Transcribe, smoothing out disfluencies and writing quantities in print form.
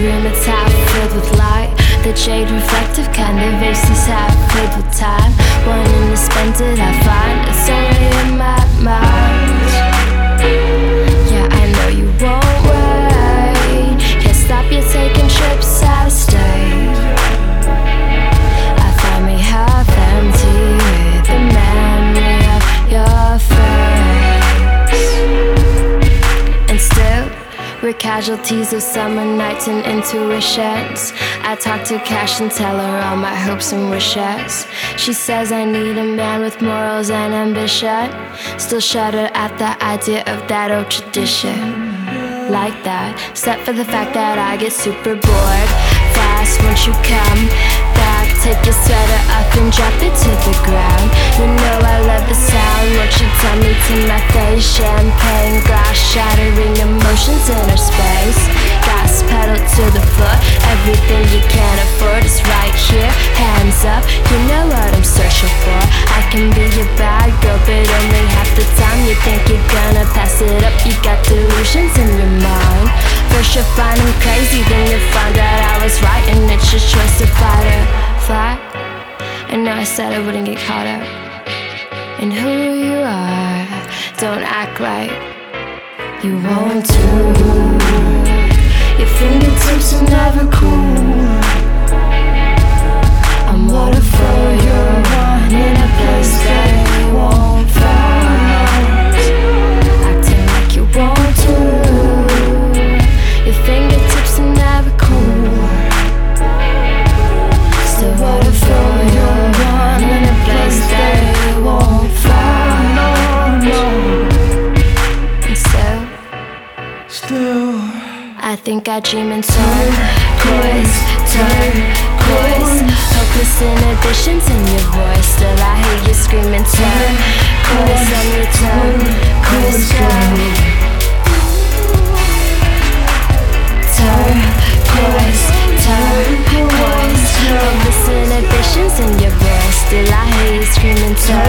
room, it's half filled with light. The jade reflective kind of vase is half filled with time. Wanting to spend it, I find it's only in my mind. Yeah, I know you won't wait. Can't stop you taking trips out of state. I find me half empty with the memory of your face. And still, we're casualties of summer nights and intuitions. I talk to Cash and tell her all my hopes and wishes. She says I need a man with morals and ambition. Still shudder at the idea of that old tradition. Like that, except for the fact that I get super bored fast once you come back. Take your sweater up and drop it to the ground. You know I love the sound, won't you tell me to my face? Champagne glass shattering emotions in our space. Gas pedal to the floor, everything you can't afford is right here. Hands up, you know what I'm searching for. I can be your bad girl, but only half the time you think you're gonna pass it up. You got delusions in your mind. First you find them crazy, then you find out I was right, and it's your choice to fight or flight. And now I said I wouldn't get caught up in who you are. Don't act like you want to. Your fingertips are never cool. I'm water for your one in a place they won't find. Acting like you want to. Your fingertips are never cool. Still water for your one in a place they won't find. And still I think I dream in turquoise. Hopeless inhibitions in your voice. Still I hear you screaming turquoise on your turquoise girl. Turquoise. Hopeless inhibitions in your voice. Still I hear you screaming turquoise.